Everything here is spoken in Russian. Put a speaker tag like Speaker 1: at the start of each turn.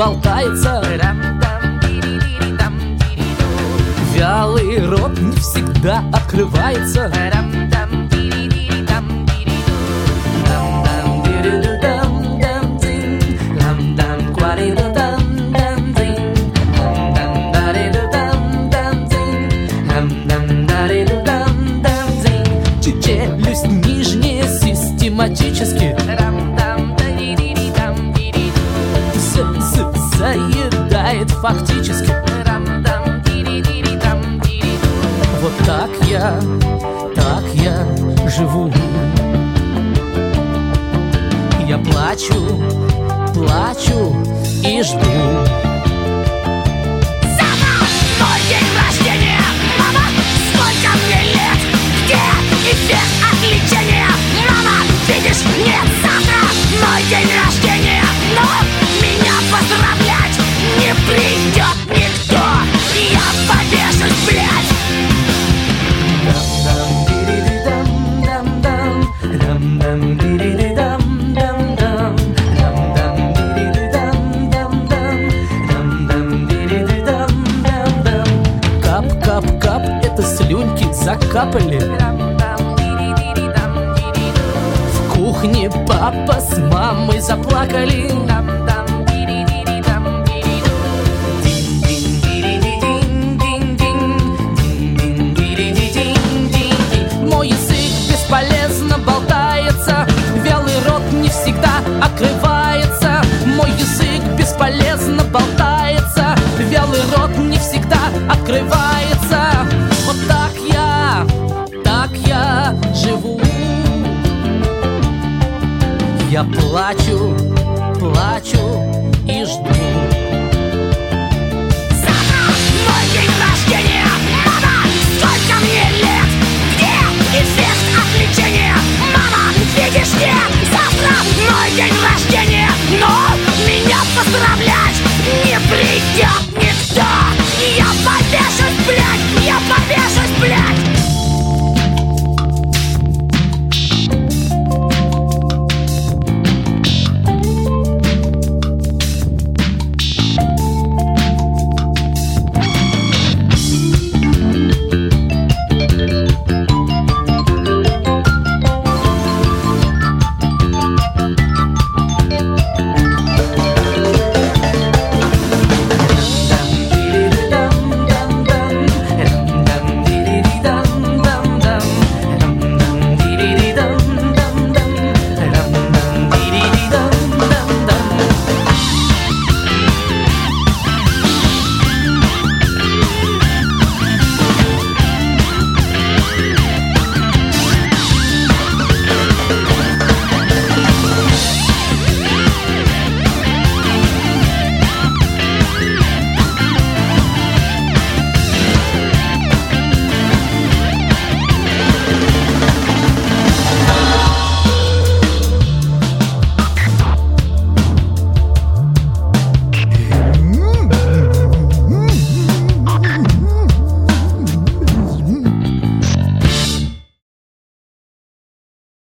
Speaker 1: болтается. Вялый рот не всегда открывается. Челюсть нижняя систематически заедает фактически. Вот так я живу. Я плачу и жду.
Speaker 2: Отличие, мама, видишь, нет, завтра мой день рождения, но меня поздравлять не придет никто. Я повешусь, блядь.
Speaker 1: Кап, кап, кап, это слюньки закапали. В кухне папа с мамой заплакали. Мой язык бесполезно болтается, вялый рот не всегда открывается. Мой язык бесполезно болтается, вялый рот не всегда открывается. Вот так я живу. Я плачу и жду.